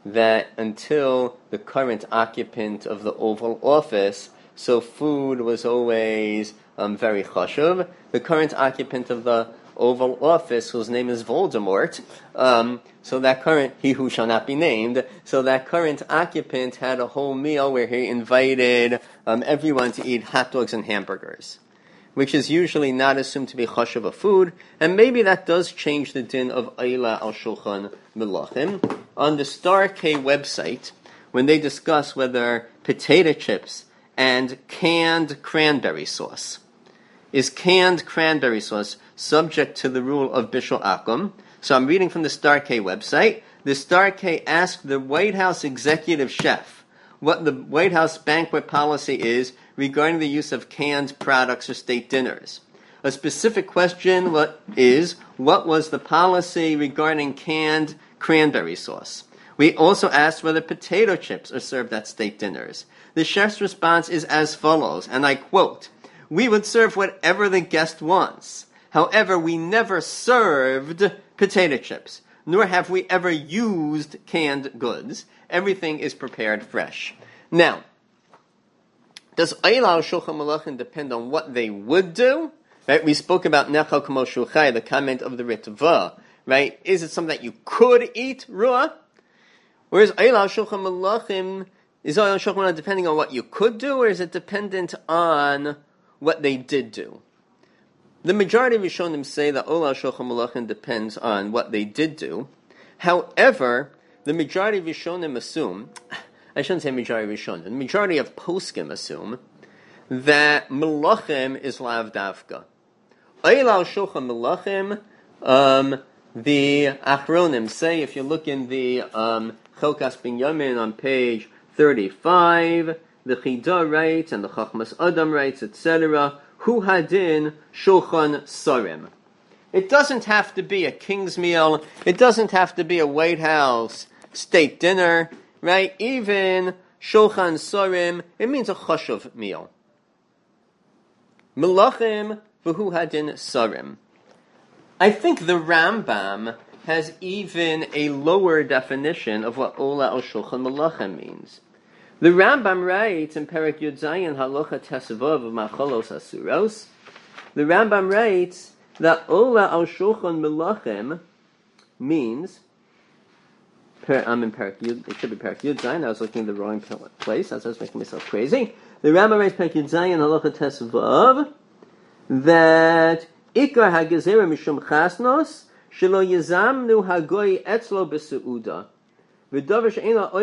that until the current occupant of the Oval Office, so food was always very chashuv. The current occupant of the Oval Office, whose name is Voldemort, so that current, he who shall not be named, so that current occupant had a whole meal where he invited everyone to eat hot dogs and hamburgers, which is usually not assumed to be chashuv of food, and maybe that does change the din of Ayla al Shulchan Melachim. On the Star K website, when they discuss whether potato chips and canned cranberry sauce, is canned cranberry sauce subject to the rule of Bishul Akum? So I'm reading from the Star K website. The Star K asked the White House executive chef what the White House banquet policy is regarding the use of canned products for state dinners. A specific question what was the policy regarding canned cranberry sauce? We also asked whether potato chips are served at state dinners. The chef's response is as follows, and I quote, "We would serve whatever the guest wants. However, we never served potato chips, nor have we ever used canned goods. Everything is prepared fresh." Now, does Ayla Shulchan Melachim depend on what they would do? Right? We spoke about Nechal K'mo Shulchai, the comment of the Ritva. Right? Is it something that you could eat raw? Whereas Ayla Shulchan Melachim, is Ayla Shulchan Melachim depending on what you could do, or is it dependent on what they did do? The majority of Rishonim say that Ayla Shulchan Melachim depends on what they did do. However, the majority of Rishonim assume, I shouldn't say majority of Rishonim, the majority of Poskim assume that Melachim is Lav Davka. Ayla Shulchan Melachim, the Achronim say, if you look in the Chelkas Binyamin on page 35, the Chida writes, and the Chachmas Adam writes, etc., Hu Hadin Shulchan Sarim. It doesn't have to be a king's meal. It doesn't have to be a White House state dinner, right? Even Shulchan Sarim, it means a chashuv meal. Melachim v'hu hadin sarim. I think the Rambam has even a lower definition of what Ola al Shulchan Melachim means. The Rambam writes in Perek Yud Zayin Halacha Tesvav of Machalos Asuros, the Rambam writes that Ola al Shulchan Melachim means, I'm in Perek Yud, it should be Perek Yud Zayin, I was looking in the wrong place, as I was making myself crazy. The Rambam writes Perek Yud Zayin Halacha Tesvav that Ikar HaGezerah Mishum Chasnos Shelo Yizamnu Hagoy Etzlo B'Seuda. You get the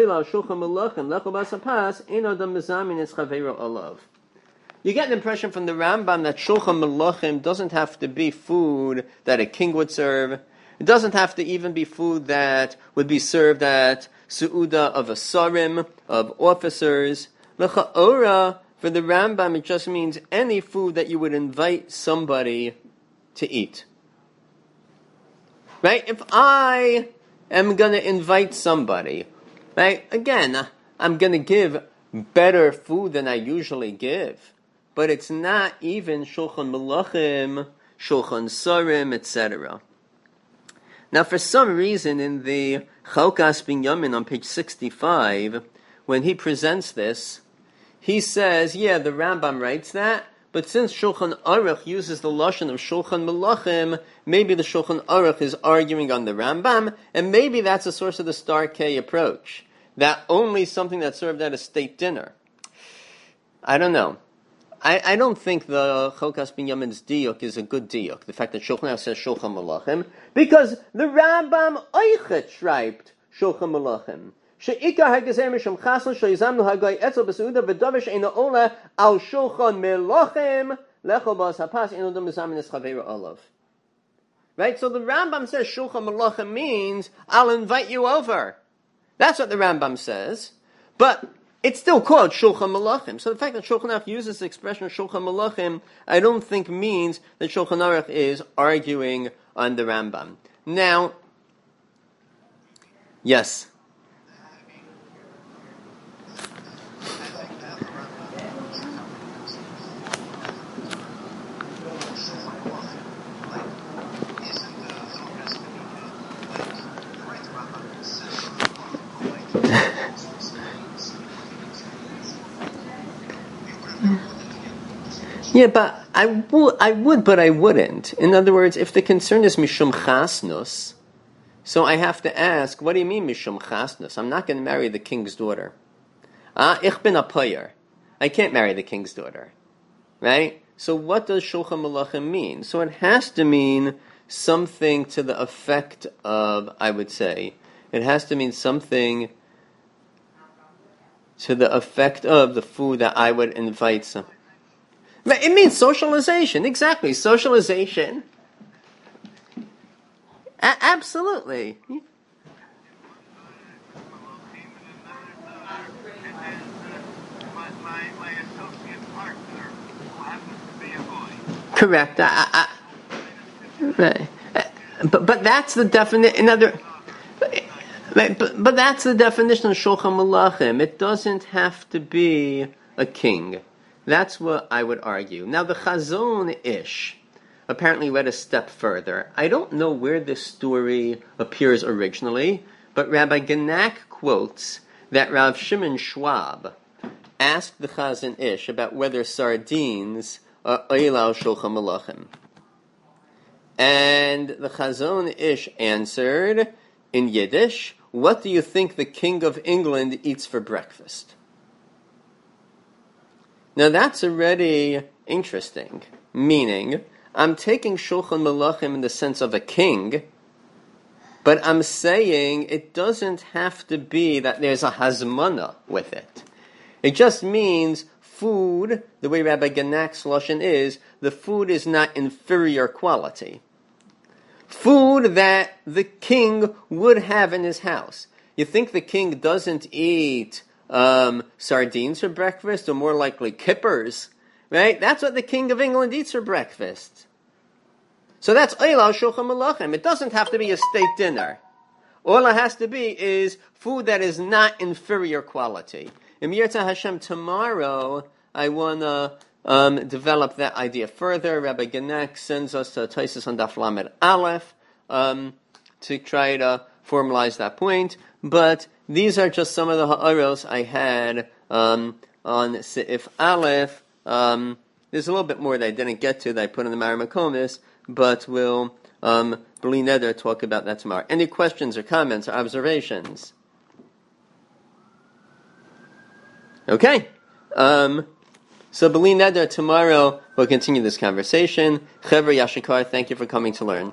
impression from the Rambam that Shulchan Melachim doesn't have to be food that a king would serve. It doesn't have to even be food that would be served at Su'uda of a Sarim, of officers. L'cha'ora, for the Rambam, it just means any food that you would invite somebody to eat. Right? If I am going to invite somebody, right? Again, I'm going to give better food than I usually give. But it's not even Shulchan Melachim, Shulchan Sarim, etc. Now, for some reason, in the Chelkas Binyamin on page 65, when he presents this, he says, yeah, the Rambam writes that, but since Shulchan Aruch uses the lashon of Shulchan Melachim, maybe the Shulchan Aruch is arguing on the Rambam, and maybe that's a source of the Star K approach, that only something that's served at a state dinner. I don't know. I don't think the Chelkas Binyamin's diuk is a good diuk, the fact that Shulchan Aruch says Shulchan Melachim, because the Rambam Oichet schreibt Shulchan Melachim. She'ikar ha'gezer mishum chasl she'yizamnu ha'goy etzel b'seuda v'davish eina ola al Shulchan Melachim lechol ba'as hapas eino dom mizamin es chaveira olav. Right? So the Rambam says Shulchan Melachim means I'll invite you over. That's what the Rambam says. But it's still called Shulchan Melachim. So the fact that Shulchan Aruch uses the expression Shulchan Melachim, I don't think means that Shulchan Aruch is arguing on the Rambam. Now, yes. Yeah, but I would, but I wouldn't. In other words, if the concern is mishum chasnus, so I have to ask, what do you mean mishum chasnus? I'm not going to marry the king's daughter. Ich bin a poyer. I can't marry the king's daughter. Right? So what does Shulchan Malachim mean? So it has to mean something to the effect of, I would say, it has to mean something to the effect of the food that I would invite some. It means socialization, exactly. Socialization. Absolutely. Correct. Right. But that's the definition. But that's the definition of Shulchan Malachim. It doesn't have to be a king. That's what I would argue. Now the Chazon Ish apparently went a step further. I don't know where this story appears originally, but Rabbi Genack quotes that Rav Shimon Schwab asked the Chazon Ish about whether sardines are Eilal Shulchan Malachim. And the Chazon Ish answered in Yiddish, what do you think the King of England eats for breakfast? Now that's already interesting, meaning I'm taking Shulchan Malachim in the sense of a king, but I'm saying it doesn't have to be that there's a hazmana with it. It just means food, the way Rabbi Genack's lashon is, the food is not inferior quality. Food that the king would have in his house. You think the king doesn't eat sardines for breakfast, or more likely kippers, right? That's what the King of England eats for breakfast. So that's Eilal Shulchan Malachim. It doesn't have to be a state dinner. All it has to be is food that is not inferior quality. In Yirtzeh Hashem, tomorrow, I want to develop that idea further. Rabbi Genack sends us to Taisus on Daf Lamed Aleph to try to formalize that point. But these are just some of the ha'aros I had on Seif Aleph. There's a little bit more that I didn't get to that I put in the Mareh Mekomos, but we'll, B'li Neder, talk about that tomorrow. Any questions or comments or observations? Okay. So B'li Neder, tomorrow we'll continue this conversation. Chevra Yashikar, thank you for coming to learn.